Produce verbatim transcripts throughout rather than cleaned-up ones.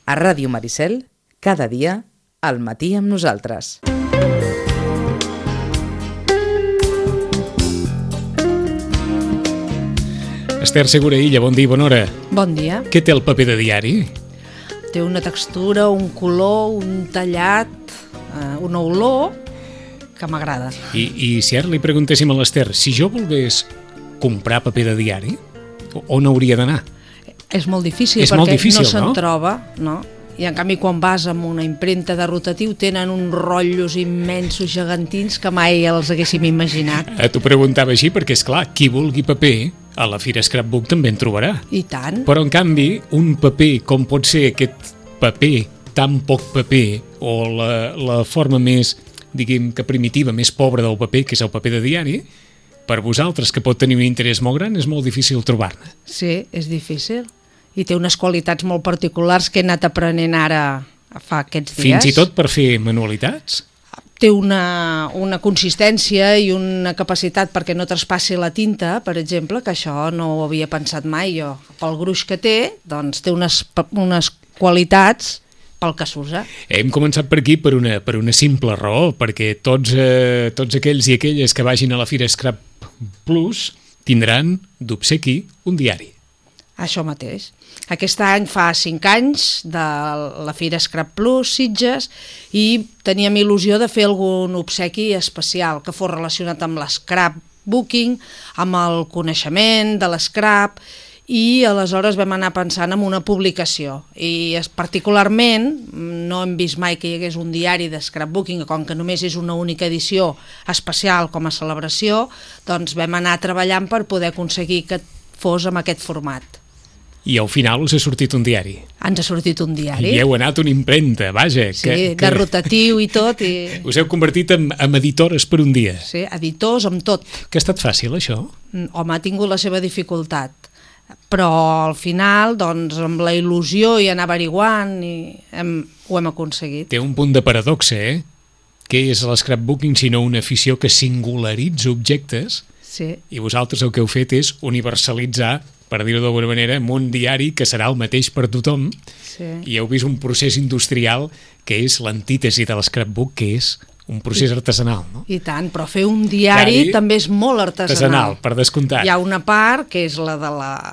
A Ràdio Maricel, cada dia, al matí amb nosaltres. Esther Seguraïlla, bon dia i bona hora. Bon dia. Què té el paper de diari? Té una textura, un color, un tallat, eh, una olor que m'agrada. I, I si ara li preguntéssim a l'Esther, si jo volgués comprar paper de diari, on hauria d'anar? És molt difícil, És perquè molt difícil, no se'n no? troba, no? I en canvi quan vas amb una impremta de rotatiu tenen uns rotllos immensos, gegantins, que mai els haguéssim imaginat. Eh, T'ho preguntava així perquè, és clar, qui vulgui paper, a la Fira Scrapbook també en trobarà. I tant. Però, en canvi, un paper, com pot ser aquest paper, tan poc paper, o la, la forma més, diguem que primitiva, més pobra del paper, que és el paper de diari, per vosaltres, que pot tenir un interès molt gran, és molt difícil trobar-ne. Sí, és difícil. I té unes qualitats molt particulars que he anat aprenent ara fa aquests dies. Fins i tot per fer manualitats? Té una, una consistència i una capacitat perquè no traspassi la tinta, per exemple, que això no ho havia pensat mai jo. Pel gruix que té, doncs té unes, unes qualitats pel que s'usa. Hem començat per aquí per una, per una simple raó, perquè tots, eh, tots aquells i aquelles que vagin a la Fira Scrap Plus tindran d'obsequi un diari. Això mateix. Aquest any fa cinc anys de la Fira Scrap Plus Sitges i teníem il·lusió de fer algun obsequi especial que fos relacionat amb l'scrapbooking, amb el coneixement de l'escrap, i aleshores vam anar pensant en una publicació. I particularment no hem vist mai que hi hagués un diari de scrapbooking, com que només és una única edició especial com a celebració, doncs vam anar treballant per poder aconseguir que fos amb aquest format. I al final us ha sortit un diari. Ens ha sortit un diari. I heu anat una impremta, vaja. Sí, que, de que... rotatiu i tot. I... Us heu convertit en, en editores per un dia. Sí, editors amb tot. Que ha estat fàcil, això? Home, ha tingut la seva dificultat. Però al final, doncs, amb la il·lusió i anar averiguant, i hem, ho hem aconseguit. Té un punt de paradoxa, eh? Què és l'escrapbooking sinó una afició que singularitza objectes? Sí. I vosaltres el que heu fet és universalitzar, per dir-ho d'alguna manera, amb un diari que serà el mateix per tothom. Sí. I heu vist un procés industrial que és l'antítesi de l'escrapbook, que és un procés artesanal, no? I tant, però fer un diari, diari també és molt artesanal. Artesanal, per descomptat. Hi ha una part que és la, de la,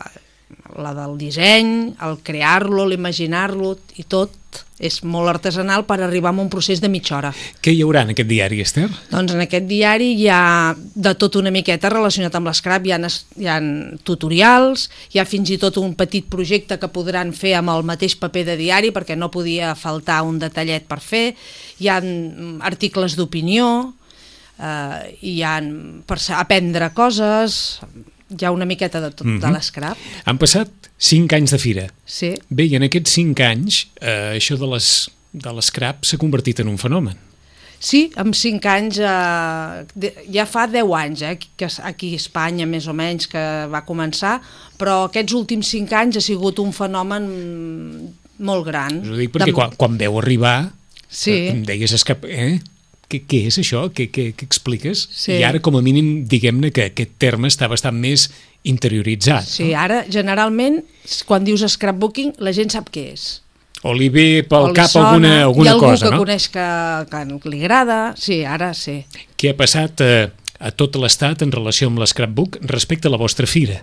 la del disseny, el crear-lo, l'imaginar-lo i tot. És molt artesanal per arribar a un procés de mitja hora. Què hi haurà en aquest diari, Esther? Doncs en aquest diari hi ha de tot una miqueta relacionat amb l'escrap, hi ha, hi ha tutorials, hi ha fins i tot un petit projecte que podran fer amb el mateix paper de diari perquè no podia faltar un detallet per fer, hi ha articles d'opinió, eh, hi ha per aprendre coses, hi ha una miqueta de tot, mm-hmm. de l'escrap. Han passat cinc anys de fira. Sí. Bé, i en aquests cinc anys, eh, això de les de l'escrap s'ha convertit en un fenomen. Sí, en cinc anys, eh, de, ja fa deu anys, eh, que aquí a Espanya més o menys que va començar, però aquests últims cinc anys ha sigut un fenomen molt gran. Us ho dic perquè de... quan, quan veu arribar, sí. em deies escrap... Eh? Què, què és això? Què, què, què expliques? Sí. I ara, com a mínim, diguem-ne que aquest terme està bastant més interioritzat. Sí, no? ara, generalment, quan dius scrapbooking, la gent sap què és. O li ve pel o cap sona, alguna, alguna cosa, no? Hi ha algú que coneix que, que li agrada, sí, ara sí. Què ha passat a, a tot l'Estat en relació amb l'scrapbook respecte a la vostra fira?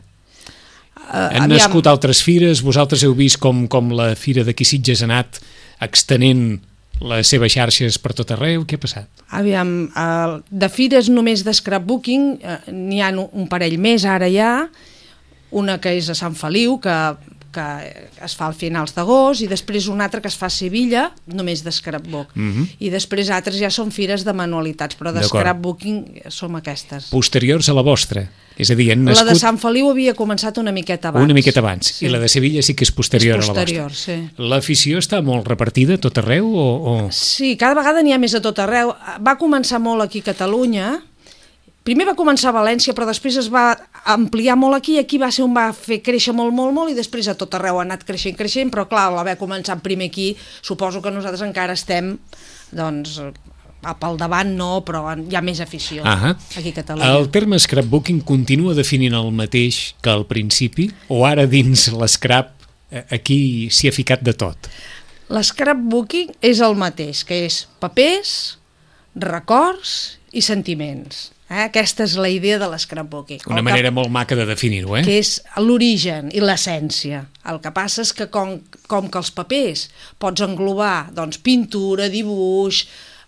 Uh, Han aviam... nascut altres fires, vosaltres heu vist com, com la fira d'aquí Sitges ha anat extenent les seves xarxes per tot arreu? Què ha passat? Aviam, uh, de fires només de scrapbooking uh, n'hi ha un parell més, ara ja, una que és a Sant Feliu, que, que es fa al finals d'agost, i després una altra que es fa a Sevilla, només de scrapbook. Mm-hmm. I després altres ja són fires de manualitats, però de scrapbooking som aquestes. Posteriors a la vostra? És a dir, han nascut... La de Sant Feliu havia començat una miqueta abans. Una miqueta abans. Sí. I la de Sevilla sí que és posterior, és posterior a la vostra. Sí. L'afició està molt repartida a tot arreu? O, o... Sí, cada vegada n'hi ha més a tot arreu. Va començar molt aquí a Catalunya. Primer va començar a València, però després es va ampliar molt aquí, i aquí va ser on va fer créixer molt, molt, molt, i després a tot arreu ha anat creixent, creixent, però clar, l'haver començat primer aquí, suposo que nosaltres encara estem, doncs... pel davant no, però hi ha més afició ah aquí a Catalunya. El terme scrapbooking continua definint el mateix que al principi, o ara dins l'escrap aquí s'hi ha ficat de tot? L'escrapbooking és el mateix, que és papers, records i sentiments. Eh? Aquesta és la idea de l'escrapbooking. Una manera molt maca de definir-ho, eh? Que és l'origen i l'essència. El que passa és que com, com que els papers pots englobar doncs, pintura, dibuix,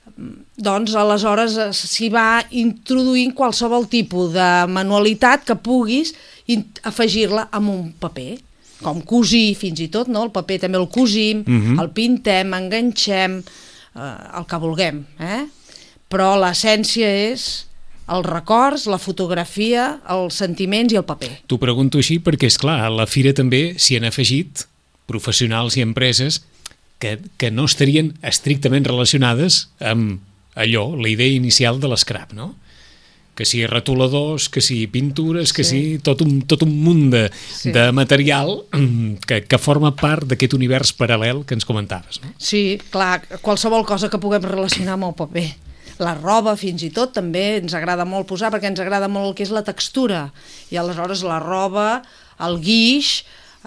doncs aleshores s'hi va introduint qualsevol tipus de manualitat que puguis afegir-la amb un paper. Com cosir, fins i tot, no? El paper també el cosim, uh-huh. el pintem, enganxem, eh, el que vulguem, eh? Però l'essència és els records, la fotografia, els sentiments i el paper. T'ho pregunto així perquè, és clar, a la fira també s'hi han afegit professionals i empreses que, que no estarien estrictament relacionades amb allò, la idea inicial de l'escrap, no? Que si retoladors, que si pintures, que sí. si tot un, tot un munt de, sí. de material que, que forma part d'aquest univers paral·lel que ens comentaves. No? Sí, clar, qualsevol cosa que puguem relacionar amb el paper. La roba, fins i tot, també ens agrada molt posar, perquè ens agrada molt el que és la textura. I aleshores la roba, el guix,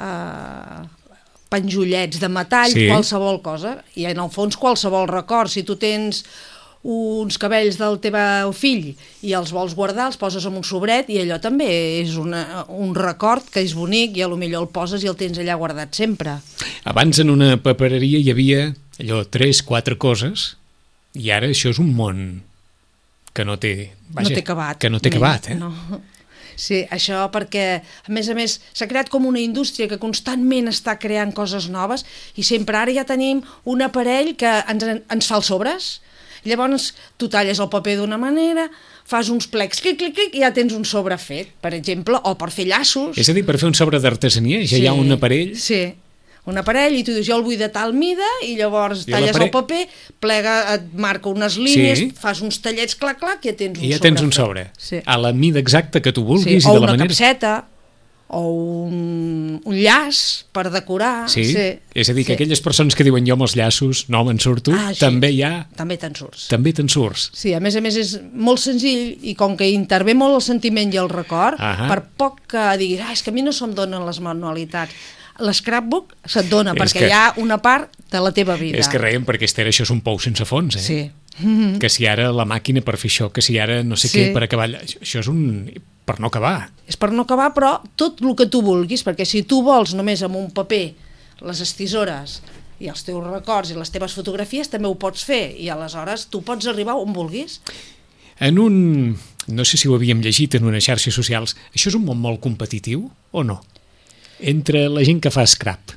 eh, penjollets de metall, sí. qualsevol cosa. I en el fons qualsevol record. Si tu tens uns cabells del teu fill i els vols guardar, els poses en un sobret i allò també és una, un record que és bonic i a lo millor el poses i el tens allà guardat sempre. Abans en una papereria hi havia allò tres, quatre coses i ara això és un món que no té, vaja, no té acabat. Que no té acabat, eh? No. Sí, això perquè, a més a més, s'ha creat com una indústria que constantment està creant coses noves i sempre ara ja tenim un aparell que ens, ens fa els sobres. Llavors tu talles el paper d'una manera, fas uns plecs, clic, clic, clic, i ja tens un sobre fet, per exemple, o per fer llaços. És a dir, per fer un sobre d'artesania ja sí, hi ha un aparell? Sí, un aparell, i tu dius, jo el vull de tal mida, i llavors I talles el paper, plega, et marca unes línies, sí. fas uns tallets, clac, clac, i ja tens un I ja sobre. tens un sobre, sí. a la mida exacta que tu vulguis. Sí, i o de la una manera... capseta, o un, un llaç per decorar. Sí? sí, és a dir, que sí. aquelles persones que diuen jo amb els llaços no me'n surto, ah, sí. també hi ha... També te'n surts. També te'n surts. Sí, a més a més és molt senzill i com que intervé molt el sentiment i el record, uh-huh. per poc que diguis, ah, és que a mi no se'm donen les manualitats. L'escrapbook se't dona, és perquè que... hi ha una part de la teva vida. És que reiem perquè Esther, això és un pou sense fons, eh? Sí. Que si ara la màquina per fer això, que si ara no sé sí. què per acabar... Això és un... per no acabar. És per no acabar, però tot el que tu vulguis, perquè si tu vols només amb un paper les estisores i els teus records i les teves fotografies, també ho pots fer, i aleshores tu pots arribar on vulguis. En un... no sé si ho havíem llegit en unes xarxes socials, això és un món molt competitiu o no? Entre la gent que fa scrap.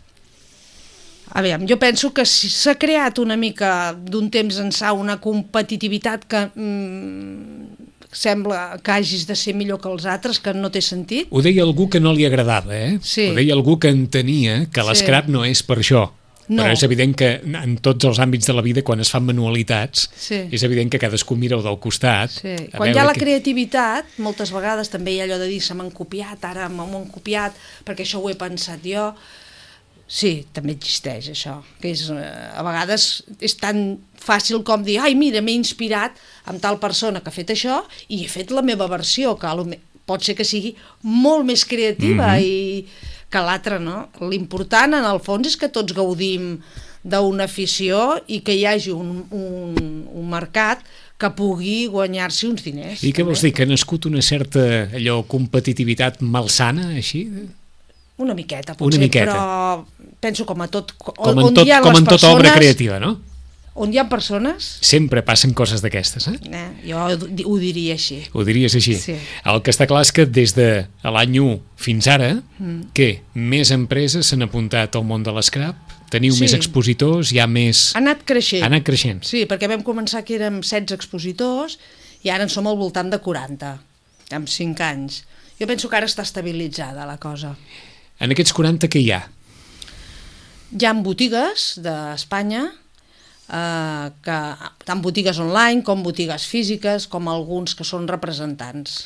Aviam, jo penso que s'ha creat una mica d'un temps ençà una competitivitat que mmm, sembla que hagis de ser millor que els altres, que no té sentit. Ho deia algú que no li agradava, eh? Sí. Ho deia algú que entenia que l'escrap sí. no és per això. No. Però és evident que en tots els àmbits de la vida, quan es fan manualitats, sí. és evident que cadascú mira del costat. Sí. Quan hi ha la que... creativitat, moltes vegades també hi ha allò de dir se m'han copiat, ara m'ho han copiat, perquè això ho he pensat jo. Sí, també existeix això, que és, a vegades és tan fàcil com dir, ai mira, m'he inspirat amb tal persona que ha fet això i he fet la meva versió, que pot ser que sigui molt més creativa mm-hmm. i que l'altra, no? L'important en el fons és que tots gaudim d'una afició i que hi hagi un, un, un mercat que pugui guanyar-se uns diners. I què vols dir, que ha nascut una certa allò competitivitat malsana, així? Una miqueta, potser, una miqueta. Però penso com a tot... Com en, tot, com en tota obra creativa, no? On hi ha persones... Sempre passen coses d'aquestes, eh? eh? Jo ho diria així. Ho diries així? Sí. El que està clar és que des de l'any u fins ara, mm. què? Més empreses s'han apuntat al món de l'escrap? Teniu sí. més expositors? Hi ha més... Ha anat creixent. Ha anat creixent. Sí, perquè vam començar que érem setze expositors i ara en som al voltant de quaranta, amb cinc anys. Jo penso que ara està estabilitzada la cosa. En aquests quaranta què hi ha? Hi ha botigues d'Espanya, eh, que, tant botigues online com botigues físiques, com alguns que són representants.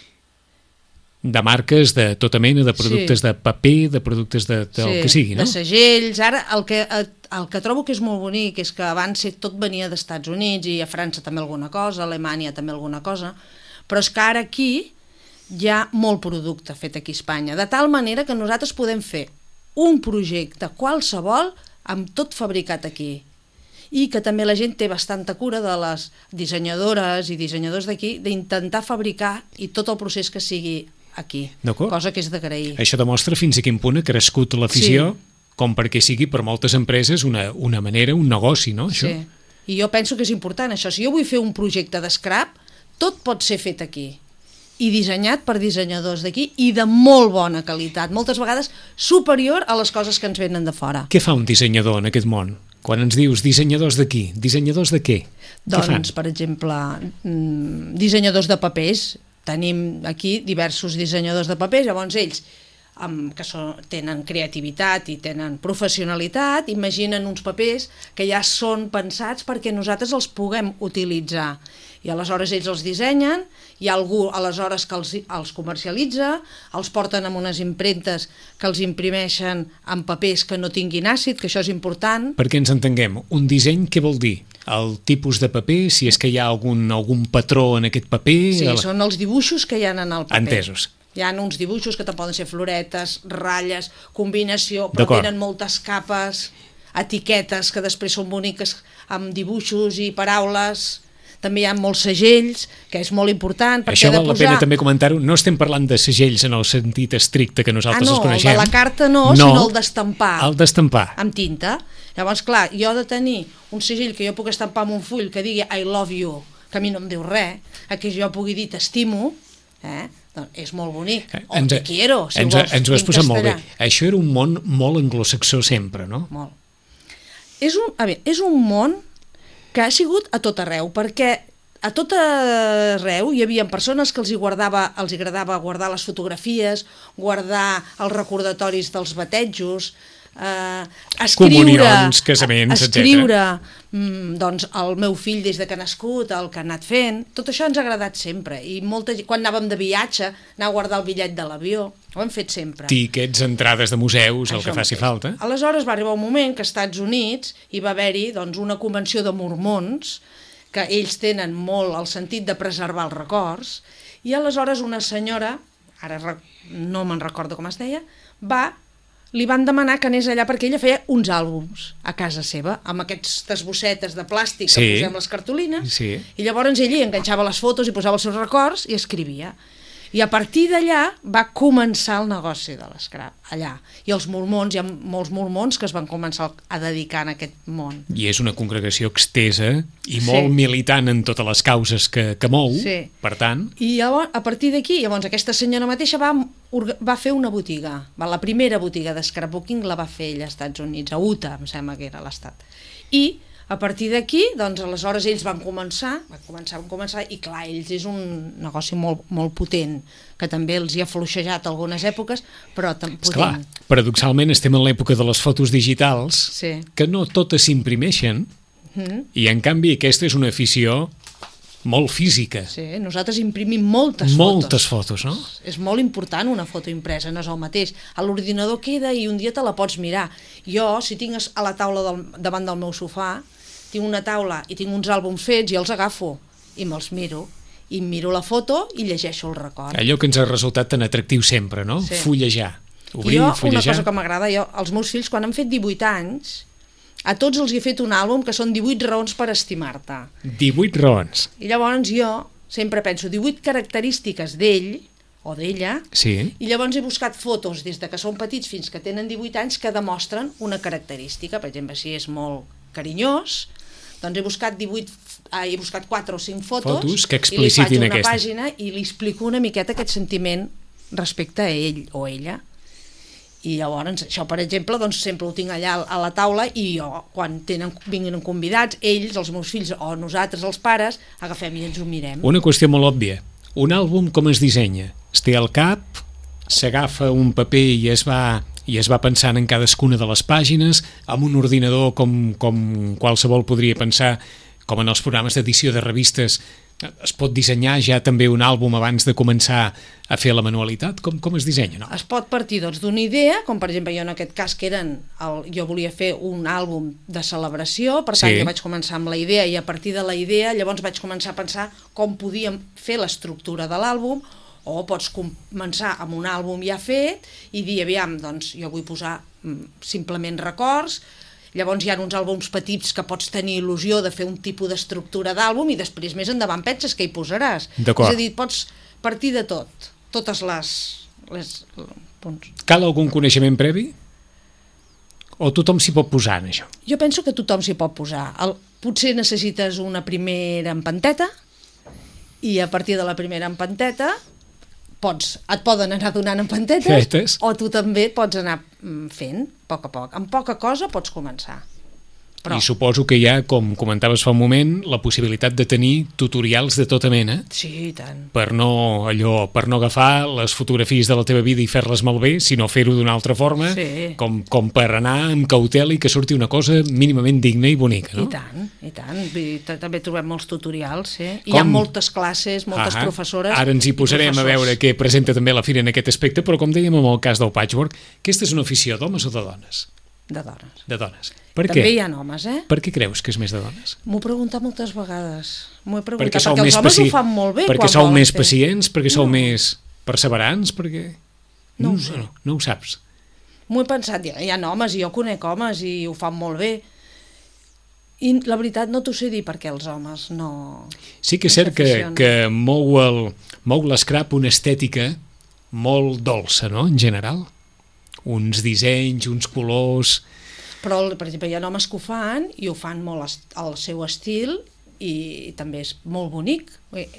De marques de tota mena, de productes sí. de paper, de productes de, de sí, el que sigui, no? De segells. Ara el que, el que trobo que és molt bonic és que abans tot venia dels Estats Units i a França també alguna cosa, a Alemanya també alguna cosa, però és que ara aquí hi ha molt producte fet aquí a Espanya, de tal manera que nosaltres podem fer un projecte qualsevol amb tot fabricat aquí. I que també la gent té bastanta cura de les dissenyadores i dissenyadors d'aquí d'intentar fabricar i tot el procés que sigui aquí, cosa que és d'agrair. Això demostra fins a quin punt ha crescut l'afició, sí. com perquè sigui per moltes empreses una, una manera, un negoci, no? Això? Sí, i jo penso que és important això. Si jo vull fer un projecte d'escrap, tot pot ser fet aquí i dissenyat per dissenyadors d'aquí i de molt bona qualitat, moltes vegades superior a les coses que ens venen de fora. Què fa un dissenyador en aquest món? Quan ens dius dissenyadors d'aquí, dissenyadors de què? Doncs, per exemple, dissenyadors de papers. Tenim aquí diversos dissenyadors de papers, llavors ells, amb, que són, tenen creativitat i tenen professionalitat, imaginen uns papers que ja són pensats perquè nosaltres els puguem utilitzar. I aleshores ells els dissenyen, hi ha algú aleshores que els, els comercialitza, els porten amb unes impremtes que els imprimeixen en papers que no tinguin àcid, que això és important. Perquè ens entenguem, un disseny què vol dir? El tipus de paper, si és que hi ha algun, algun patró en aquest paper... Sí, el... són els dibuixos que hi ha en el paper. Entesos. Hi ha uns dibuixos que poden ser floretes, ratlles, combinació, però tenen moltes capes, etiquetes que després són boniques amb dibuixos i paraules... També hi ha molts segells, que és molt important. Això val posar... la pena també comentar-ho. No estem parlant de segells en el sentit estricte que nosaltres ah, no, els coneixem. Ah, no, el de la carta no, no, sinó el d'estampar. El d'estampar. Amb tinta. Llavors, clar, jo he de tenir un segell que jo puc estampar amb un full que digui I love you, que a mi no em diu res, a que jo pugui dir t'estimo, eh? Doncs és molt bonic. O ens, te quiero, si ens, vols, ens ho has posat molt bé. Això era un món molt anglosaxó sempre, no? Molt. És un, a veure, és un món que ha sigut a tot arreu, perquè a tot arreu hi havia persones que els hi guardava, els hi agradava guardar les fotografies, guardar els recordatoris dels batejos, eh, escriure, comunions, casaments, escriure mm, doncs, el meu fill des de que ha nascut, el que ha anat fent, tot això ens ha agradat sempre. I molta, quan anàvem de viatge, anar a guardar el bitllet de l'avió, ho hem fet sempre. Tíquets, entrades de museus, això el que faci mateix. falta. Aleshores va arribar un moment que als Estats Units hi va haver-hi doncs, una convenció de mormons, que ells tenen molt el sentit de preservar els records, i aleshores una senyora, ara no me'n recordo com es deia, va, li van demanar que anés allà perquè ella feia uns àlbums a casa seva, amb aquestes bossetes de plàstic sí. que posem les cartolines, sí. i llavors ell hi enganxava les fotos i posava els seus records i escrivia. I a partir d'allà va començar el negoci de l'escrap, allà. I els mormons, hi ha molts mormons que es van començar a dedicar en aquest món. I és una congregació extesa i molt sí. militant en totes les causes que, que mou, sí. per tant... I llavors, a partir d'aquí, llavors aquesta senyora mateixa va, va fer una botiga. Va, la primera botiga de scrapbooking la va fer ella als Estats Units, a Utah, em sembla que era l'estat. I a partir d'aquí, doncs, aleshores ells van començar, van començar, van començar, i clar, ells és un negoci molt, molt potent, que també els hi ha fluixejat algunes èpoques, però tan potent. Esclar, paradoxalment estem en l'època de les fotos digitals, sí. que no totes s'imprimeixen, mm. i en canvi aquesta és una afició molt física. Sí, nosaltres imprimim moltes, moltes fotos. fotos, no? És molt important una foto impresa, no és el mateix. A l'ordinador queda i un dia te la pots mirar. Jo, si tinc a la taula del, davant del meu sofà, tinc una taula i tinc uns àlbums fets i els agafo i me'ls miro. I miro la foto i llegeixo el record. Allò que ens ha resultat tan atractiu sempre, no? Sí. Fullejar. Obrir, I jo, fullejar. una cosa que m'agrada, jo, els meus fills, quan han fet divuit anys, a tots els he fet un àlbum que són divuit raons per estimar-te. divuit raons. I llavors jo sempre penso divuit característiques d'ell o d'ella, sí. i llavors he buscat fotos des de que són petits fins que tenen divuit anys que demostren una característica. Per exemple, si és molt carinyós, doncs he buscat divuit, ah, he buscat quatre o cinc fotos, fotos que i li faig una aquesta. pàgina i li explico una miqueta aquest sentiment respecte a ell o ella. I llavors, això, per exemple, doncs, sempre ho tinc allà a la taula i jo, quan tenen, vinguin convidats, ells, els meus fills o nosaltres, els pares, agafem i ens ho mirem. Una qüestió molt òbvia. Un àlbum com es dissenya? Es té al cap, s'agafa un paper i es va, i es va pensant en cadascuna de les pàgines, amb un ordinador com, com qualsevol podria pensar, com en els programes d'edició de revistes, es pot dissenyar ja també un àlbum abans de començar a fer la manualitat? Com, com es dissenya? No? Es pot partir doncs, d'una idea, com per exemple jo en aquest cas que eren, el, jo volia fer un àlbum de celebració, per tant sí. jo vaig començar amb la idea i a partir de la idea llavors vaig començar a pensar com podíem fer l'estructura de l'àlbum, o pots començar amb un àlbum ja fet i dir, aviam, doncs jo vull posar mm, simplement records, Llavors hi ha uns àlbums petits que pots tenir il·lusió de fer un tipus d'estructura d'àlbum i després més endavant penses que hi posaràs. D'acord. És a dir, pots partir de tot, totes les... les punts. Cal algun coneixement previ? O tothom s'hi pot posar en això? Jo penso que tothom s'hi pot posar. El, potser necessites una primera empanteta i a partir de la primera empanteta pots, et poden anar donant empantetes Fetes. o tu també pots anar fent a poc a poc. Amb poca cosa pots començar. Però... I suposo que hi ha, com comentaves fa un moment, la possibilitat de tenir tutorials de tota mena. Sí, i tant. Per no, allò, per no agafar les fotografies de la teva vida i fer-les malbé, sinó fer-ho d'una altra forma, sí. com, com per anar amb cautela i que surti una cosa mínimament digna i bonica, no? I tant, i tant. I també trobem molts tutorials, sí. I Com? Hi ha moltes classes, moltes ah, professores. Ara ens hi posarem a veure què presenta també la fira en aquest aspecte, però com dèiem amb el cas del patchwork, aquesta és una afició d'homes o de dones? De dones. De dones. Per També què? hi ha homes, eh? Per què creus que és més de dones? M'ho he preguntat moltes vegades. M'ho he preguntat, Perquè, perquè, perquè els homes paci... ho fan molt bé perquè quan sou volen més fer. pacients, perquè sou No. més perseverants, perquè... No ho no, sé. no, no ho saps. M'ho he pensat, hi ha homes, i jo conec homes i ho fan molt bé. I la veritat no t'ho sé dir perquè els homes no... Sí que és no cert que, s'aficionen. que mou el, mou l'escrap una estètica molt dolça, no?, en general. Uns dissenys, uns colors... Però, per exemple, hi ha homes que ho fan i ho fan molt est- al seu estil i també és molt bonic.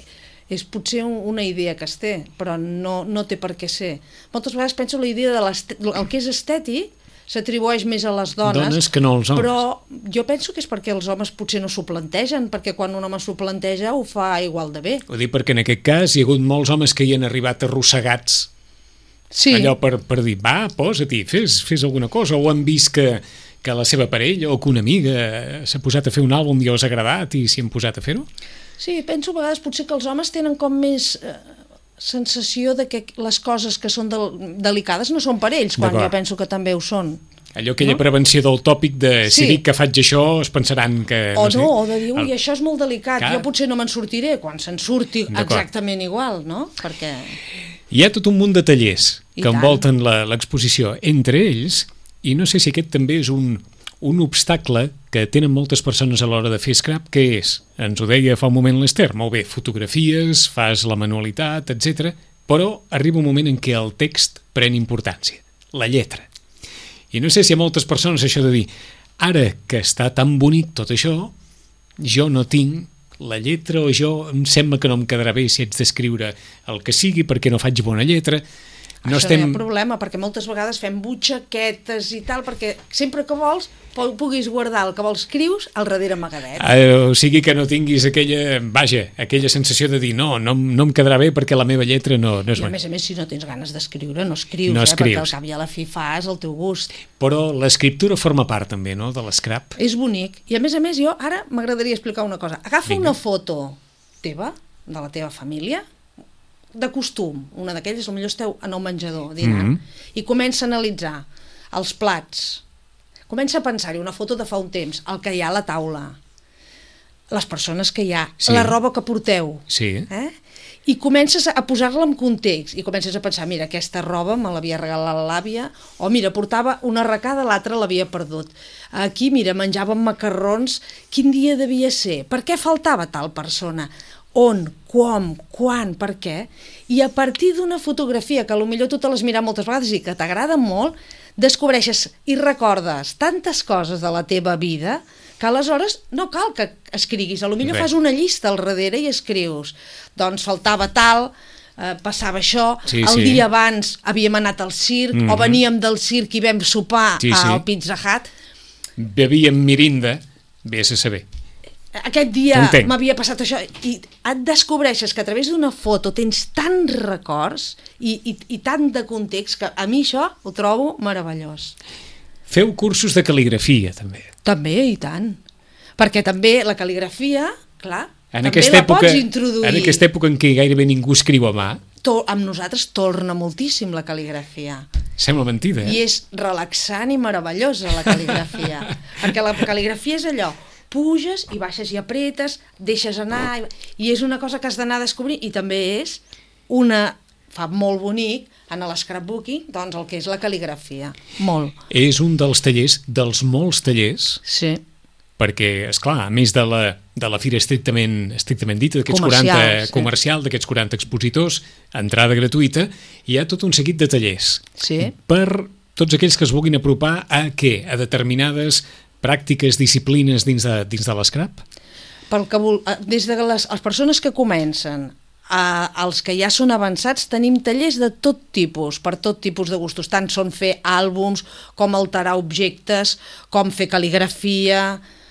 És potser un- una idea que es té, però no, no té per què ser. Moltes vegades penso la idea de l'est- el que és estètic s'atribueix més a les dones, Dones que no als homes. però jo penso que és perquè els homes potser no s'ho plantegen, perquè quan un home s'ho planteja ho fa igual de bé. Ho dic perquè en aquest cas hi ha hagut molts homes que hi han arribat arrossegats, Sí, allò per, per dir, va, posa-t'hi, fes, fes alguna cosa, o han vist que, que la seva parella o que una amiga s'ha posat a fer un àlbum i els ha agradat i s'hi han posat a fer-ho? sí, penso a vegades potser que els homes tenen com més eh, sensació de que les coses que són del, delicades no són per ells, quan D'acord. jo penso que també ho són. Allò, aquella No? prevenció del tòpic de si Sí. dic que faig això es pensaran que... O no, sé, o de dir, ui, el- això és molt delicat, Clar. jo potser no me'n sortiré, quan se'n surti D'acord. exactament igual, no? Perquè... Hi ha tot un munt de tallers I que tant. envolten la- l'exposició. Entre ells, i no sé si aquest també és un, un obstacle que tenen moltes persones a l'hora de fer scrap, que és, ens ho deia fa un moment l'Ester, molt bé, fotografies, fas la manualitat, etcètera, però arriba un moment en què el text pren importància, la lletra. I no sé si a moltes persones això de dir, ara que està tan bonic tot això, jo no tinc la lletra, o jo em sembla que no em quedarà bé si haig d'escriure el que sigui perquè no faig bona lletra. No Això estem... no hi ha problema, perquè moltes vegades fem butxaquetes i tal, perquè sempre que vols pu- puguis guardar el que vols escrius al darrere amagadet. Eh, o sigui que no tinguis aquella, vaja, aquella sensació de dir no, no, no em quedarà bé perquè la meva lletra no, no és I a bona. més a més, si no tens ganes d'escriure, no escrius, No eh? escrius. Perquè al cap i a la fi fas el teu gust. Però l'escriptura forma part també, no?, de l'escrap. És bonic. I a més a més, jo ara m'agradaria explicar una cosa. Agafa Vinga. una foto teva, de la teva família, de costum, una d'aquelles, potser esteu en el menjador dinant, Mhm. i comença a analitzar els plats, comença a pensar-hi una foto de fa un temps, el que hi ha a la taula, les persones que hi ha, Sí. la roba que porteu, Sí. eh? I comences a posar-la en context i comences a pensar, mira, aquesta roba me l'havia regalat l'àvia, o mira, portava una arracada, l'altra l'havia perdut. Aquí, mira, menjàvem macarrons, quin dia devia ser? Per què faltava tal persona? On, com, quan, per què? I a partir d'una fotografia, que potser tu te l'has mirat moltes vegades i que t'agrada molt, descobreixes i recordes tantes coses de la teva vida que aleshores no cal que escriguis, potser Bé. fas una llista al darrere i escrius, doncs faltava tal, eh, passava això, Sí, el sí. dia abans havíem anat al circ, Mhm. o veníem del circ i vam sopar Sí, sí. al Pizza Hut, Bevíem mirinda, vés a saber. aquest dia T'entenc. m'havia passat això, i et descobreixes que a través d'una foto tens tants records i, i, i tant de context que a mi això ho trobo meravellós. Feu cursos de cal·ligrafia, també. També, i tant. Perquè també la cal·ligrafia, clar, En també aquesta, la època, pots introduir. en aquesta època en què gairebé ningú escriu a mà, To, amb nosaltres torna moltíssim la cal·ligrafia. sembla mentida, I eh? és relaxant i meravellosa la cal·ligrafia. Perquè la cal·ligrafia és allò, puges i baixes i apretes, deixes anar, i, i és una cosa que has d'anar a descobrir, i també és una fa molt bonic en l'escrapbooking, doncs el que és la cal·ligrafia. Molt. És un dels tallers, dels molts tallers, sí. perquè, esclar, a més de la, de la fira estrictament, estrictament dita, d'aquests quaranta sí. comercial, d'aquests quaranta expositors, entrada gratuïta, hi ha tot un seguit de tallers. Sí. Per tots aquells que es vulguin apropar a què? A determinades pràctiques, disciplines dins de, dins de l'escrap? Pel que vol, des de les, les persones que comencen a, als que ja són avançats, tenim tallers de tot tipus, per tot tipus de gustos, tant són fer àlbums, com alterar objectes, com fer cal·ligrafia,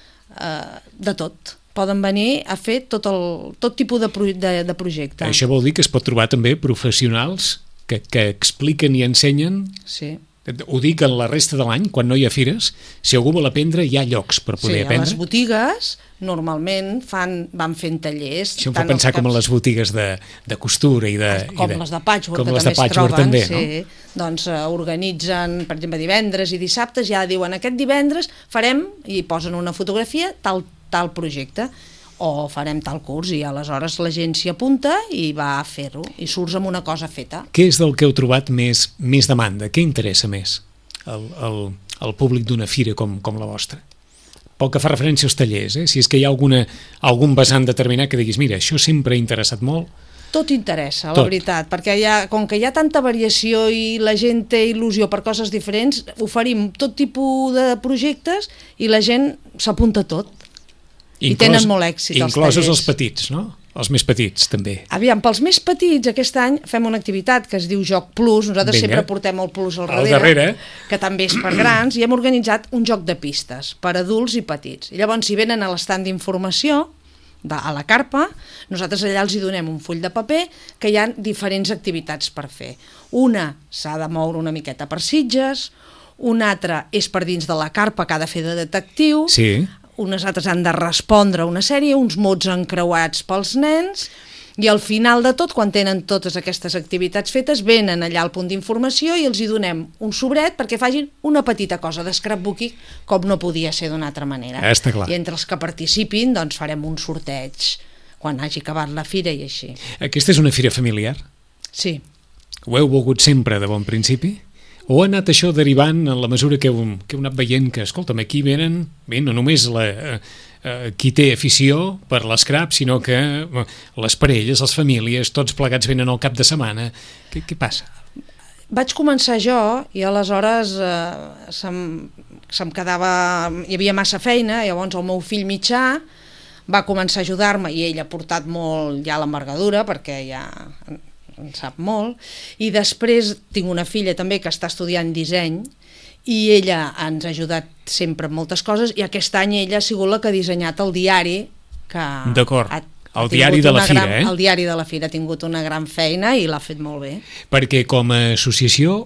eh, de tot. Poden venir a fer tot, el, tot tipus de, pro, de, de projecte. Això vol dir que es pot trobar també professionals que, que expliquen i ensenyen. Sí. Ho dic en la resta de l'any, quan no hi ha fires, si algú vol aprendre, hi ha llocs per poder sí, aprendre. Sí, a les botigues normalment fan, van fent tallers. Això em fa pensar com a les botigues de, de costura i de... Com i de, les de patchwork, com que les també de patchwork, es troben. També, sí. no? Doncs uh, organitzen, per exemple, divendres i dissabtes, ja diuen aquest divendres farem, i posen una fotografia, tal, tal projecte, o farem tal curs, i aleshores la gent s'hi apunta i va a fer-ho, i surts amb una cosa feta. Què és del que heu trobat més, més demanda? Què interessa més al, al, al públic d'una fira com, com la vostra? Pel que fa referència als tallers, eh? Si és que hi ha alguna, algun vessant determinat que diguis, mira, això sempre ha interessat molt. Tot interessa, Tot. La veritat, perquè hi ha, com que hi ha tanta variació i la gent té il·lusió per coses diferents, oferim tot tipus de projectes i la gent s'apunta a tot. Inclòs, I tenen molt èxit els inclosos tallers. els petits, no? Els més petits, també. Aviam, pels més petits, aquest any fem una activitat que es diu Joc Plus, nosaltres Vinga. sempre portem el Plus al Al darrere, darrere, que també és per grans, i hem organitzat un joc de pistes per adults i petits. I llavors, si venen a l'estand d'informació, de, a la carpa, nosaltres allà els hi donem un full de paper que hi ha diferents activitats per fer. Una s'ha de moure una miqueta per Sitges, una altra és per dins de la carpa que ha de fer de detectiu, sí. Unes altres han de respondre a una sèrie, uns mots encreuats pels nens, i al final de tot, quan tenen totes aquestes activitats fetes, venen allà al punt d'informació i els hi donem un sobret perquè facin una petita cosa de scrapbooking, com no podia ser d'una altra manera. Està clar. I entre els que participin, doncs farem un sorteig quan hagi acabat la fira i així. Aquesta és una fira familiar? Sí. Ho heu volgut sempre de bon principi? O ha anat això derivant en la mesura que heu, que heu anat veient que, escolta'm, aquí venen, bé, no només la, eh, qui té afició per l'escrap, sinó que eh, les parelles, les famílies, tots plegats venen al cap de setmana. Què, què passa? Vaig començar jo i aleshores eh, se'm, se'm quedava... Hi havia massa feina, llavors el meu fill mitjà va començar a ajudar-me i ell ha portat molt ja l'envergadura perquè ja... en sap molt, i després tinc una filla també que està estudiant disseny i ella ens ha ajudat sempre en moltes coses i aquest any ella ha sigut la que ha dissenyat el diari que D'acord, ha, ha el diari de la fira, gran, eh? El diari de la fira ha tingut una gran feina i l'ha fet molt bé. Perquè com a associació,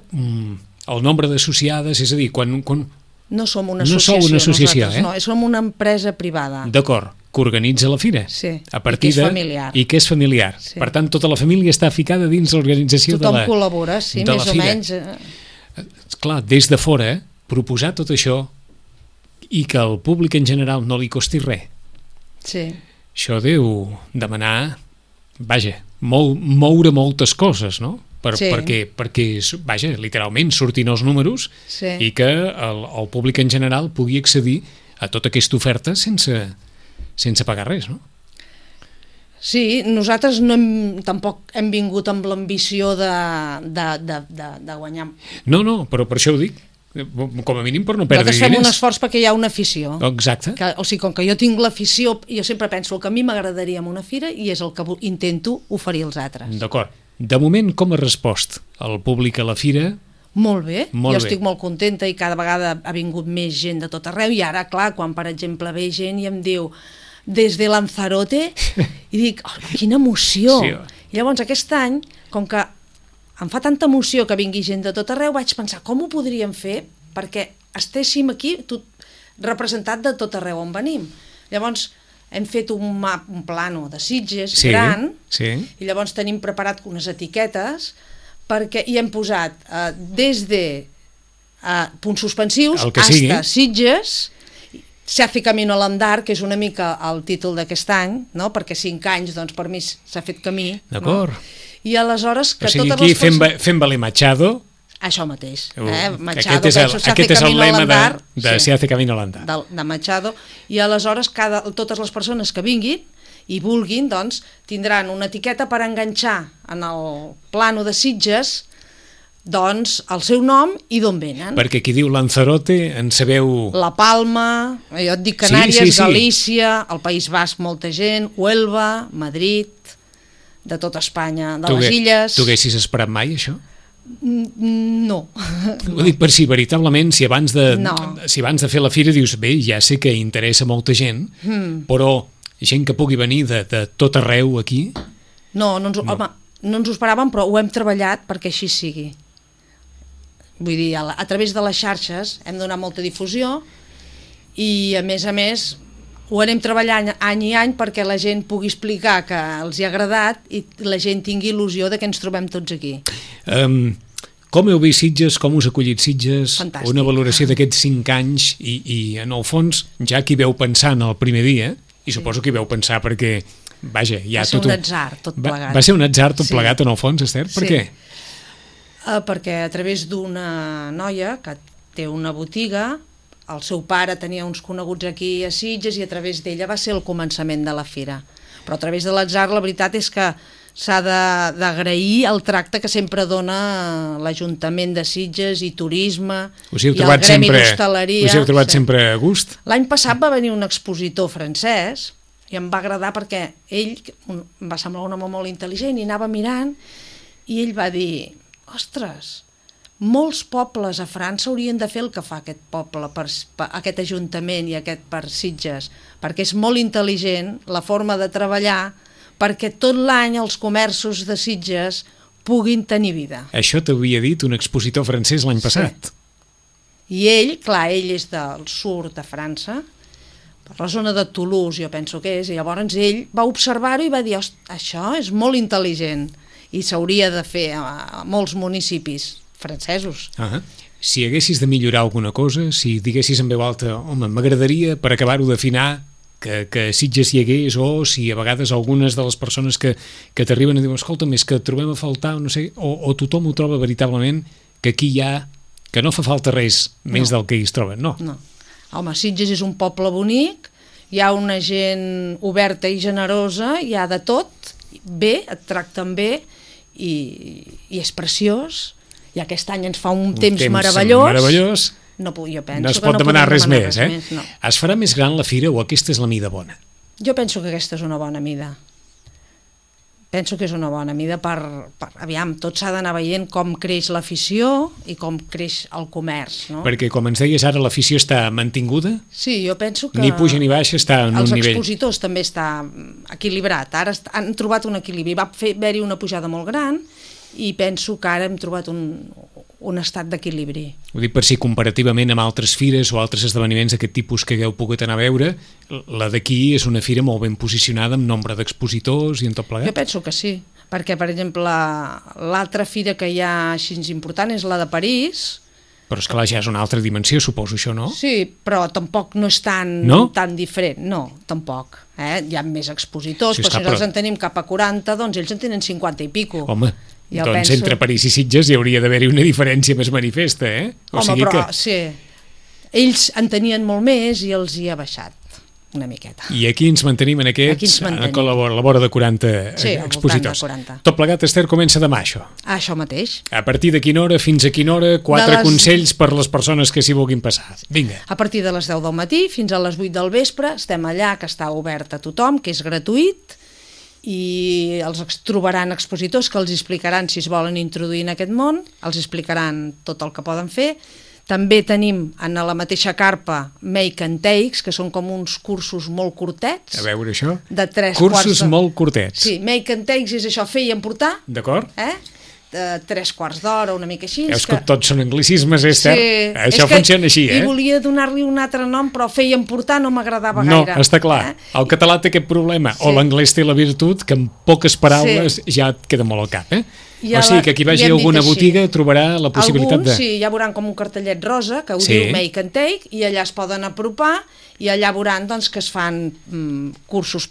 el nombre d'associades, és a dir, quan... quan... No som una no associació, sou una associació nosaltres, eh? no, som una empresa privada. D'acord, que organitza la fira. Sí, a partir i que és de... familiar. I que és familiar. Sí. Per tant, tota la família està ficada dins l'organització de la Tothom col·labora, sí, de més la o fira. menys. Eh... Clar, des de fora, proposar tot això i que al públic en general no li costi res. Sí. Això deu demanar, vaja, mou, moure moltes coses, no? Per, sí. perquè, perquè, vaja, literalment surtin els números sí. i que el, el públic en general pugui accedir a tota aquesta oferta sense, sense pagar res, no? Sí, nosaltres no hem, tampoc hem vingut amb l'ambició de, de, de, de, de guanyar. No, no, però per això ho dic, com a mínim per no perdre diners. Nosaltres fem un esforç perquè hi ha una afició. Exacte. Que, o sigui, com que jo tinc l'afició, jo sempre penso el que a mi m'agradaria en una fira i és el que intento oferir als altres. D'acord. De moment, com ha respost el públic a la fira? Molt bé, molt jo bé. estic molt contenta i cada vegada ha vingut més gent de tot arreu i ara, clar, quan per exemple ve gent i em diu des de Lanzarote i dic, oh, quina emoció! Sí. I llavors aquest any, com que em fa tanta emoció que vingui gent de tot arreu, vaig pensar com ho podríem fer perquè estéssim aquí tot representat de tot arreu on venim. Llavors hem fet un map, un plano de Sitges sí, gran sí. i llavors tenim preparat unes etiquetes perquè hi hem posat eh, des de eh, punts suspensius hasta Sitges, se hace camino al andar, que és una mica el títol d'aquest any, no? Perquè cinc anys doncs, per mi s'ha fet camí. D'acord. No? I aleshores que o sigui, totes aquí les fem, persones... fem valer Machado. Això mateix. Uh, Eh? Machado, aquest és el, penso, se aquest hace és el camino al lema de, andar. de Sí. Se hace camino al andar. De, de Machado, i aleshores cada, totes les persones que vinguin i vulguin, doncs, tindran una etiqueta per enganxar en el plano de Sitges, doncs, el seu nom i d'on venen. Perquè qui diu Lanzarote en sabeu... La Palma, jo et dic Canàries, Sí, sí, sí. Galícia, el País Basc, molta gent, Huelva, Madrid, de tota Espanya, de Tu les hagué- illes... Tu haguessis esperat mai, això? Mm, No. Ho dic per si veritablement, si abans de, No. si abans de fer la fira dius, bé, ja sé que interessa molta gent, Mm. però gent que pugui venir de, de tot arreu aquí... No, no ens, no. Home, no ens ho esperàvem, però ho hem treballat perquè així sigui. Vull dir, a, la, a través de les xarxes hem donat molta difusió i, a més a més, ho anem treballant any i any perquè la gent pugui explicar que els hi ha agradat i la gent tingui il·lusió de que ens trobem tots aquí. Um, com heu vist Sitges, com us ha acollit Sitges? Fantàstic. Una valoració d'aquests cinc anys i, i, en el fons, ja qui veu pensar en el primer dia, i suposo que hi veu pensar perquè, vaja, hi ha Va ser tot un atzar, tot plegat. Va, va ser un atzar tot Sí. plegat, en el fons, Esther? Per Sí. què? Uh, perquè a través d'una noia que té una botiga, el seu pare tenia uns coneguts aquí a Sitges i a través d'ella va ser el començament de la fira. Però a través de l'atzar la veritat és que s'ha de- d'agrair el tracte que sempre dona l'Ajuntament de Sitges i Turisme Us hi heu i el trobat Gremi sempre, d'Hostaleria. us hi heu trobat Sí. sempre a gust? L'any passat va venir un expositor francès i em va agradar perquè ell un, em va semblar un home molt intel·ligent i anava mirant i ell va dir, ostres, molts pobles a França haurien de fer el que fa aquest poble, per, per aquest ajuntament i aquest per Sitges, perquè és molt intel·ligent la forma de treballar perquè tot l'any els comerços de Sitges puguin tenir vida. Això t'havia dit un expositor francès l'any passat. I ell, clar, ell és del sud de França, per la zona de Toulouse, jo penso que és, i llavors ell va observar-ho i va dir, "Ost, això és molt intel·ligent i s'hauria de fer a, a molts municipis francesos." Ah, si haguessis de millorar alguna cosa, si diguessis en veu alta, home, m'agradaria, per acabar-ho d'afinar, que, que a Sitges hi hagués, o si a vegades algunes de les persones que, que t'arriben a dir, escolta, més que trobem a faltar, no sé, o, o tothom ho troba veritablement, que aquí hi ha, que no fa falta res més No. del que hi es troben, no. No. Home, Sitges és un poble bonic, hi ha una gent oberta i generosa, hi ha de tot, bé, et tracten bé, i, i és preciós, i aquest any ens fa un, Un temps, meravellós. meravellós. No, puc- jo penso No es que pot no demanar podem res demanar més, eh? més, no. Es farà més gran la fira o aquesta és la mida bona? Jo penso que aquesta és una bona mida. Penso que és una bona mida per... per aviam, tot s'ha d'anar veient com creix l'afició i com creix el comerç, no? Perquè, com ens deies ara, l'afició està mantinguda? Sí, jo penso que... Ni puja ni baixa, està en els un nivell. expositors també està equilibrat. Ara est- han trobat un equilibri. Va fer- haver-hi una pujada molt gran i penso que ara hem trobat un, un estat d'equilibri. Ho dic per si comparativament amb altres fires o altres esdeveniments d'aquest tipus que hagueu pogut anar a veure, la d'aquí és una fira molt ben posicionada amb nombre d'expositors i en tot Jo plegat. penso que sí, perquè, per exemple, l'altra fira que hi ha així important és la de París. Però és clar, ja és una altra dimensió, suposo, això, no? Sí, però tampoc no és tan, No? tan diferent. No, tampoc. Eh? Hi ha més expositors, Sí, però esclar, si nosaltres però- en tenim cap a quaranta, doncs ells en tenen cinquanta i pico. Home, Jo doncs penso- entre París i Sitges hi hauria d'haver-hi una diferència més manifesta, eh? O Home, sigui però que... sí, ells en tenien molt més i els hi ha baixat una miqueta. I aquí ens mantenim en Aquí ens aquests, mantenim. a la vora, a la vora de quaranta Sí, al voltant expositors. de quaranta. Tot plegat, Esther, comença demà, això. Això mateix. A partir de quina hora, fins a quina hora, quatre De les- consells per les persones que s'hi vulguin passar. Vinga. A partir de les deu del matí fins a les vuit del vespre estem allà, que està obert a tothom, que és gratuït, i els ex- trobaran expositors que els explicaran si es volen introduir en aquest món, els explicaran tot el que poden fer. També tenim en la mateixa carpa Make and Takes, que són com uns cursos molt curtets. A veure això. De tres Cursos quarts de... molt curtets. Sí, Make and Takes és això, fer i emportar, D'acord? eh? De tres quarts d'hora, una mica així. Veus que tots són anglicismes, Esther? Sí, Això és que funciona així, eh? I volia donar-li un altre nom, però fer i emportar no m'agradava No, gaire. està clar. Eh? El català té aquest problema. O Sí. l'anglès té la virtut que en poques paraules ja et queda molt al cap, eh? I O a sigui la- que qui i vagi a hem dit alguna així. botiga trobarà la possibilitat Alguns, de... sí, ja veuran com un cartellet rosa que ho Sí. diu Make and Take i allà es poden apropar i allà veuran doncs, que es fan mm, cursos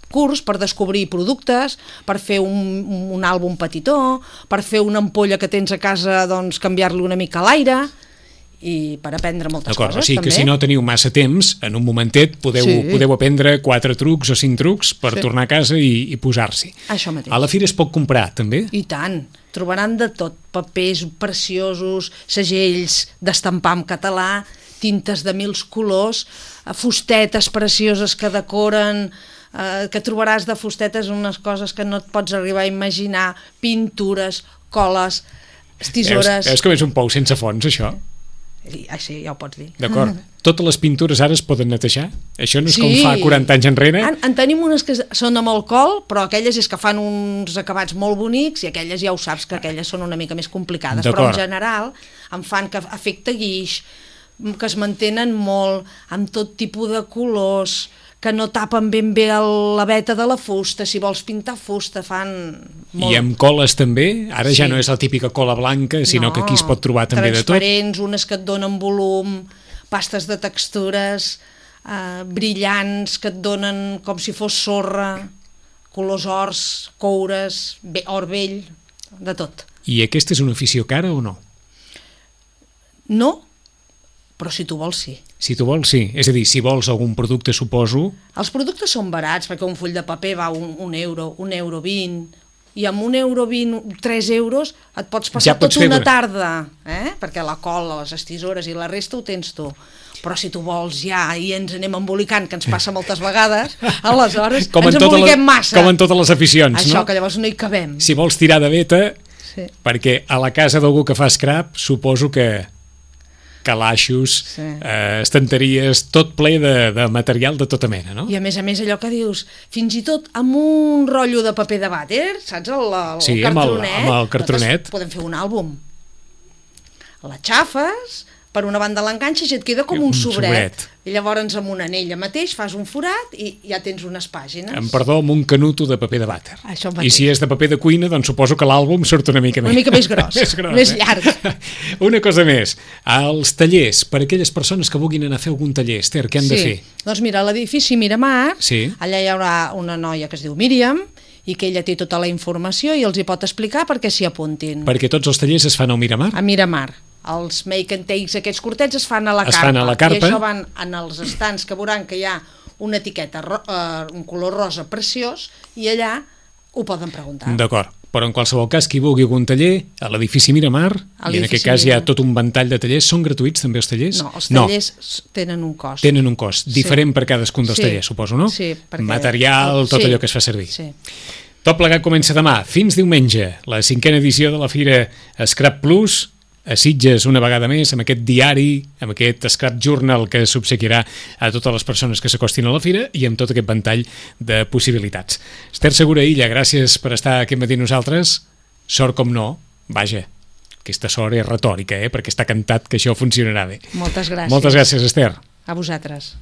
curs per descobrir productes, per fer un, un àlbum petitó, per fer una ampolla que tens a casa, doncs canviar-li una mica l'aire, i per aprendre moltes D'acord, coses, o sigui també. que si no teniu massa temps, en un momentet podeu, Sí. podeu aprendre quatre trucs o cinc trucs per Sí. tornar a casa i, i posar-s'hi. Això mateix. A la fira es pot comprar, també? I tant, trobaran de tot, papers preciosos, segells d'estampar en català, tintes de mils colors, eh, fustetes precioses que decoren, eh, que trobaràs de fustetes unes coses que no et pots arribar a imaginar, pintures, coles, tisores... Veus, veus que és un pou sense fons, això? I, ah, sí, ja ho pots dir. D'acord. Totes les pintures ara es poden netejar? Això no és Sí. com fa quaranta anys enrere? En, en tenim unes que són amb alcohol, però aquelles és que fan uns acabats molt bonics i aquelles ja ho saps que aquelles són una mica més complicades, però en general en fan que efecte guix, que es mantenen molt, amb tot tipus de colors, que no tapen ben bé el, la veta de la fusta, si vols pintar fusta fan molt... I amb coles també? Ara Sí. ja no és la típica cola blanca, sinó No, que aquí es pot trobar també de tot. transparents, unes que et donen volum, pastes de textures, eh, brillants, que et donen com si fos sorra, colors ors, coures, bé, or vell, de tot. I aquesta és una afició cara o no? No, però si tu vols sí. Si tu vols, sí. És a dir, si vols algun producte, suposo... Els productes són barats, perquè un full de paper va un, un euro, un euro vint, i amb un euro vint, tres euros, et pots passar Ja pots tota una fer- tarda, eh? perquè la cola, les tisores i la resta ho tens tu. Però si tu vols ja i ens anem embolicant, que ens passa moltes vegades, aleshores Com en ens totes emboliquem les- massa. Com en totes les aficions, Això, no? que llavors no hi cabem. Si vols tirar de veta, Sí. perquè a la casa d'algú que fa scrap, suposo que calaixos, Sí. eh, estanteries, tot ple de, de material de tota mena, no? I a més a més allò que dius, fins i tot amb un rotllo de paper de vàter, saps, el, el Sí, amb el- cartronet, amb el cartronet. nosaltres podem fer un àlbum. La xafes, per una banda l'enganxes i et queda com un, Un sobret. sobret. I llavors amb una anella mateix fas un forat i ja tens unes pàgines. Em perdó, amb un canuto de paper de vàter. Això I mateix. si és de paper de cuina, doncs suposo que l'àlbum surt una mica més. Una mica més gros, més, gros, més eh? llarg. Una cosa més, els tallers, per a aquelles persones que vulguin anar a fer algun taller, Esther, què han de fer? Doncs mira, a l'edifici Miramar, Sí. allà hi haurà una noia que es diu Míriam i que ella té tota la informació i els hi pot explicar perquè s'hi apuntin. Perquè tots els tallers es fan al Miramar? A Miramar. Els make and takes, aquests curtets, es fan a la Es carpa. fan a la carpa. I això van en els estants que veuran que hi ha una etiqueta, ro eh, un color rosa preciós, i allà ho poden preguntar. D'acord, però en qualsevol cas, qui vulgui algun taller, a l'edifici Miramar, A i en l'edifici aquest cas hi ha Miramar. tot un ventall de tallers, són gratuïts també els tallers? No, els tallers no. tenen un cost. Tenen un cost, diferent per cadascun dels Sí. tallers, suposo, no? Sí, perquè... Material, tot sí. allò que es fa servir. Sí. Tot plegat comença demà, fins diumenge, la cinquena edició de la Fira Scrap Plus, a Sitges una vegada més, amb aquest diari, amb aquest Scrap Journal que s'obsequiarà a totes les persones que s'acostin a la fira i amb tot aquest ventall de possibilitats. Esther Segura Illa, gràcies per estar aquest matí amb nosaltres. Sort com no, vaja, aquesta sort és retòrica, eh? perquè està cantat que això funcionarà bé. Moltes gràcies. Moltes gràcies, Esther. A vosaltres.